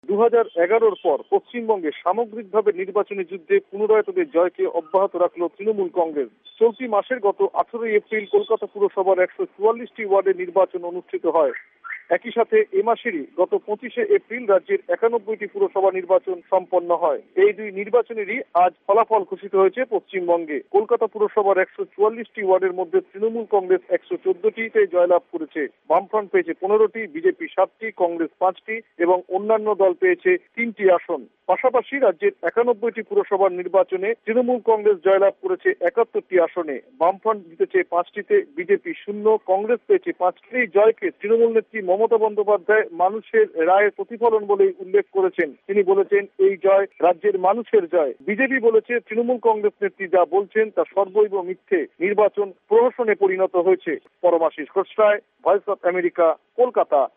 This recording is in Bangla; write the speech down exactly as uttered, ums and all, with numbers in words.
দু হাজার এগারোর পর পশ্চিমবঙ্গে সামগ্রিকভাবে নির্বাচনী যুদ্ধে পুনরায় তাদের জয়কে অব্যাহত রাখল তৃণমূল কংগ্রেস। চলতি মাসের গত আঠারোই এপ্রিল কলকাতা পুরসভার একশো চুয়াল্লিশটি ওয়ার্ডে নির্বাচন অনুষ্ঠিত হয়। একই সাথে এ মাসেরই গত পঁচিশে এপ্রিল রাজ্যের একানব্বইটি পুরসভা নির্বাচন সম্পন্ন হয়। এই দুই নির্বাচনেরই আজ ফলাফল ঘোষিত হয়েছে পশ্চিমবঙ্গে। কলকাতা পুরসভার একশো চুয়াল্লিশটি ওয়ার্ডের মধ্যে তৃণমূল কংগ্রেস একশো চোদ্দটিতে জয়লাভ করেছে। বামফ্রন্ট পেয়েছে পনেরোটি, বিজেপি সাতটি, কংগ্রেস পাঁচটি এবং অন্যান্য দল পেয়েছে তিনটি আসন। পাশাপাশি রাজ্যের একানব্বইটি পুরসভার নির্বাচনে তৃণমূল কংগ্রেস জয়লাভ করেছে একাত্তরটি আসনে। বামফ্রন্ট জিতেছে পাঁচটিতে, বিজেপি শূন্য, কংগ্রেস পেয়েছে পাঁচটি। এই জয়কে তৃণমূল নেত্রী মমতা বন্দ্যোপাধ্যায় মানুষের রায়ের প্রতিফলন বলে উল্লেখ করেছেন। তিনি বলেছেন, এই জয় রাজ্যের মানুষের জয়। বিজেপি বলেছে, তৃণমূল কংগ্রেস নেত্রী যা বলছেন তা সর্বৈব মিথ্যে। নির্বাচন প্রহসনে পরিণত হয়েছে। Paramashis Ghosh Roy, voice of America, Kolkata.